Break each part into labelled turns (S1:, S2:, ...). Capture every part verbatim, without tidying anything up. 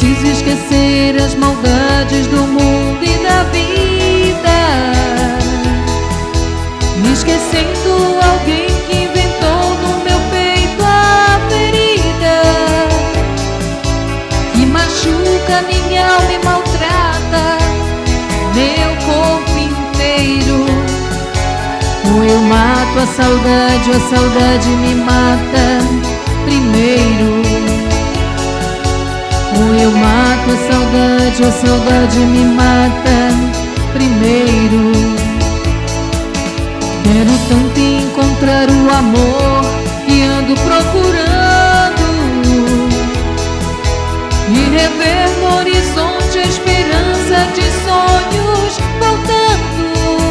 S1: preciso esquecer as maldades do mundo e da vida, me esquecendo alguém que inventou no meu peito a ferida, que machuca minha alma e maltrata meu corpo inteiro. Ou eu mato a saudade, ou a saudade me mata primeiro. Ou eu mato a saudade, ou a saudade me mata primeiro. Quero tanto encontrar o amor que ando procurando e rever no horizonte a esperança de sonhos voltando,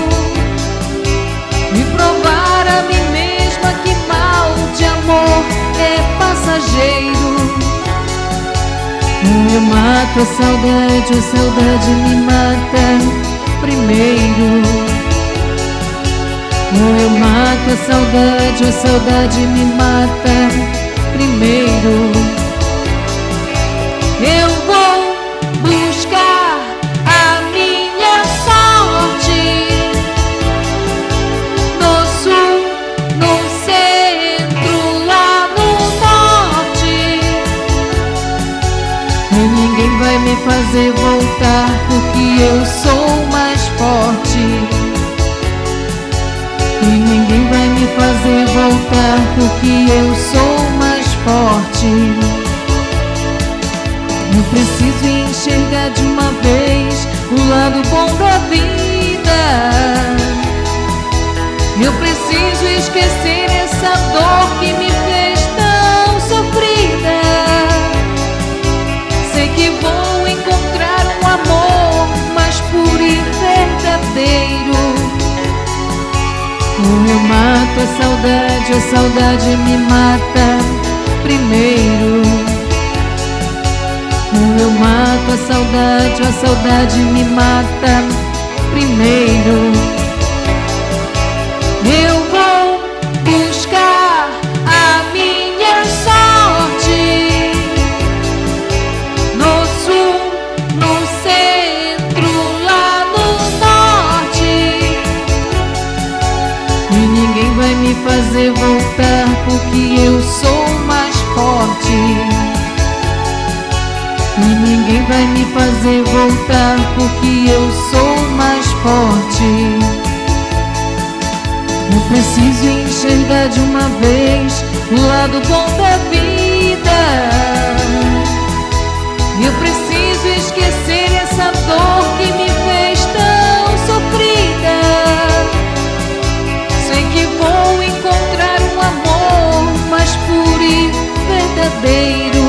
S1: e provar a mim mesma que mal de amor é passageiro. Ou eu mato a saudade, ou a saudade me mata primeiro. Ou eu mato a saudade, ou a saudade me mata primeiro. Eu vou buscar a minha sorte no sul, no centro, lá no norte, e ninguém vai me fazer voltar, porque eu sou mais forte. E ninguém vai me fazer voltar, porque eu sou mais forte. Eu preciso enxergar de uma vez o lado bom da vida. Eu preciso esquecer essa dor que me fez tão sofrida. Sei que vou encontrar um amor mais puro e verdadeiro. Ou eu mato a saudade, a saudade me mata primeiro. Ou eu mato a saudade, a saudade me mata primeiro. Eu vou buscar a minha sorte no sul, no centro, lá no norte, e ninguém vai me fazer voltar, porque eu sou mais forte. E ninguém vai me fazer voltar, porque eu sou mais forte. Eu preciso enxergar de uma vez o lado bom da vida. Eu preciso esquecer essa dor que me fez tão sofrida. Sei que vou encontrar um amor mais puro e verdadeiro.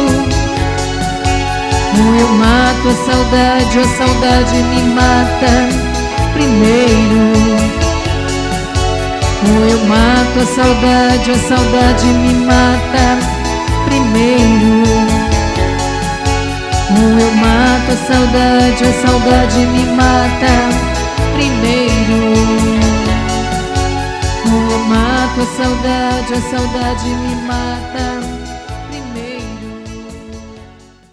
S1: Ou eu mato a saudade, ou a saudade me mata primeiro. Ou eu mato a saudade, ou a saudade me mata primeiro. Ou eu mato a saudade, ou a saudade me mata primeiro. Ou eu mato a saudade, ou a saudade me mata